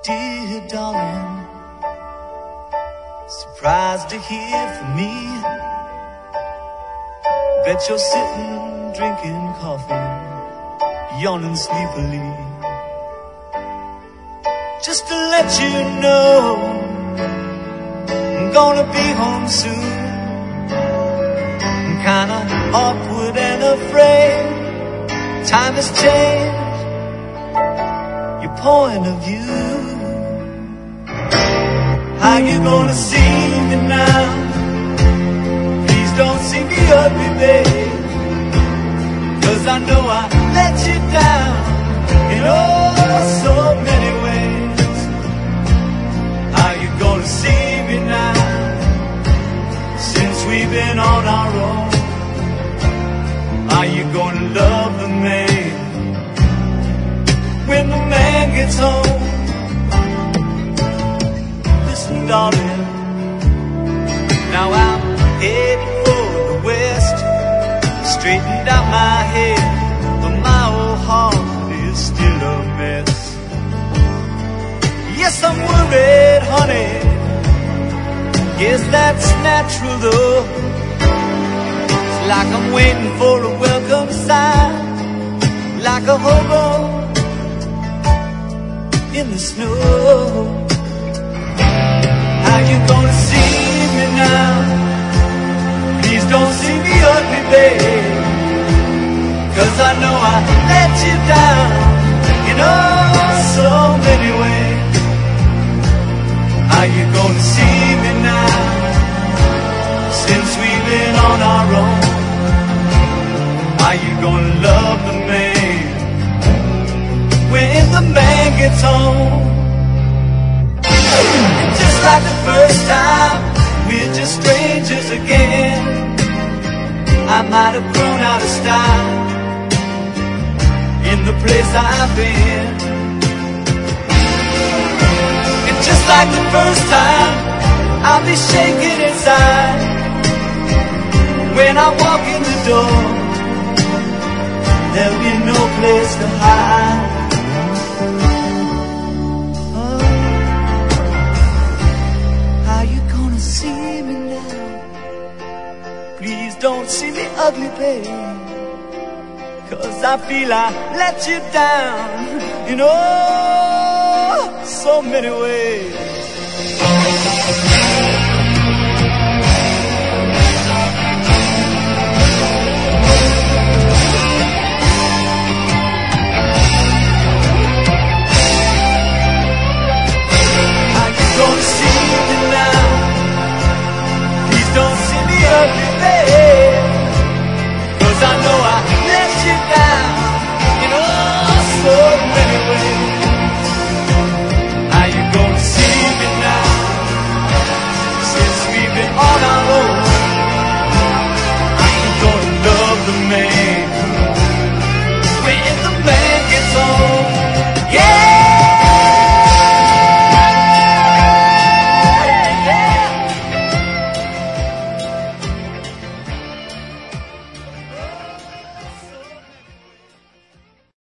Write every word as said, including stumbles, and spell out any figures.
Dear darling, surprised to hear from me. Bet you're sitting, drinking coffee, yawning sleepily. Just to let you know, I'm gonna be home soon. I'm kinda awkward and afraid. Time has changed your point of view. How you gonna see me now? Please don't see me ugly, babe, 'cause I know I let you down in oh so many ways. How you gonna see me now? Since we've been on our own, are you gonna love the man when the man gets home? Listen, darling, now I'm heading for the west. Straightened out my head, but my old heart is still a mess. Yes, I'm worried, honey. Guess that's natural, though. It's like I'm waiting for a welcome sign, like a hobo in the snow. How you gonna see me now? Please don't see me ugly, babe, 'cause I know I let you down in oh so many ways. How you gonna see me now? Since we've been on our own, are you gonna love the man when the man gets home? Just like the first time, we're just strangers again. I might have grown out of style in the place I've been. And just like the first time, I'll be shaking inside when I walk in the door. There'll be no place to hide. Oh, how you gonna see me now? Please don't see me ugly, babe, 'cause I feel I let you down in oh so many ways.